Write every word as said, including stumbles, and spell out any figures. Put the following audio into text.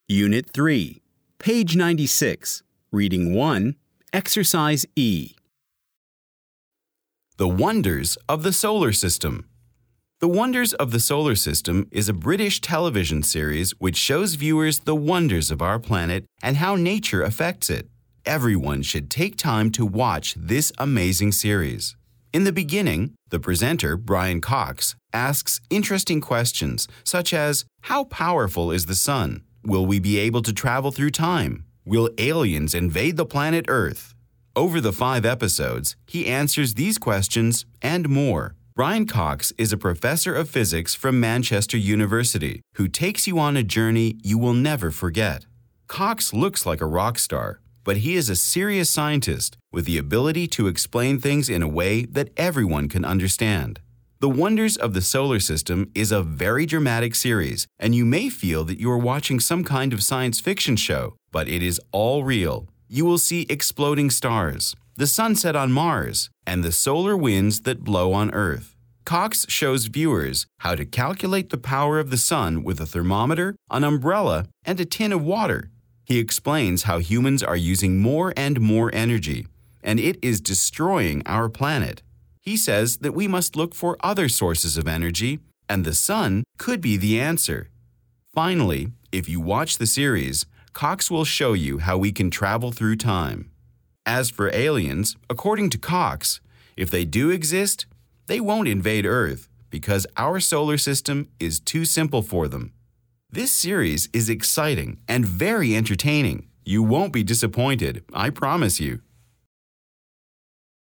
Unit three, page ninety-six, Reading one, Exercise E. The Wonders of the Solar System. The Wonders of the Solar System is a British television series which shows viewers the wonders of our planet and how nature affects it. Everyone should take time to watch this amazing series. In the beginning, the presenter, Brian Cox, asks interesting questions such as, how powerful is the sun? Will we be able to travel through time? Will aliens invade the planet Earth? Over the five episodes, he answers these questions and more. Brian Cox is a professor of physics from Manchester University who takes you on a journey you will never forget. Cox looks like a rock star, but he is a serious scientist with the ability to explain things in a way that everyone can understand. The Wonders of the Solar System is a very dramatic series, and you may feel that you are watching some kind of science fiction show, but it is all real. You will see exploding stars, the sunset on Mars, and the solar winds that blow on Earth. Cox shows viewers how to calculate the power of the sun with a thermometer, an umbrella, and a tin of water. He explains how humans are using more and more energy, and it is destroying our planet. He says that we must look for other sources of energy, and the sun could be the answer. Finally, if you watch the series, Cox will show you how we can travel through time. As for aliens, according to Cox, if they do exist, they won't invade Earth because our solar system is too simple for them. This series is exciting and very entertaining. You won't be disappointed, I promise you.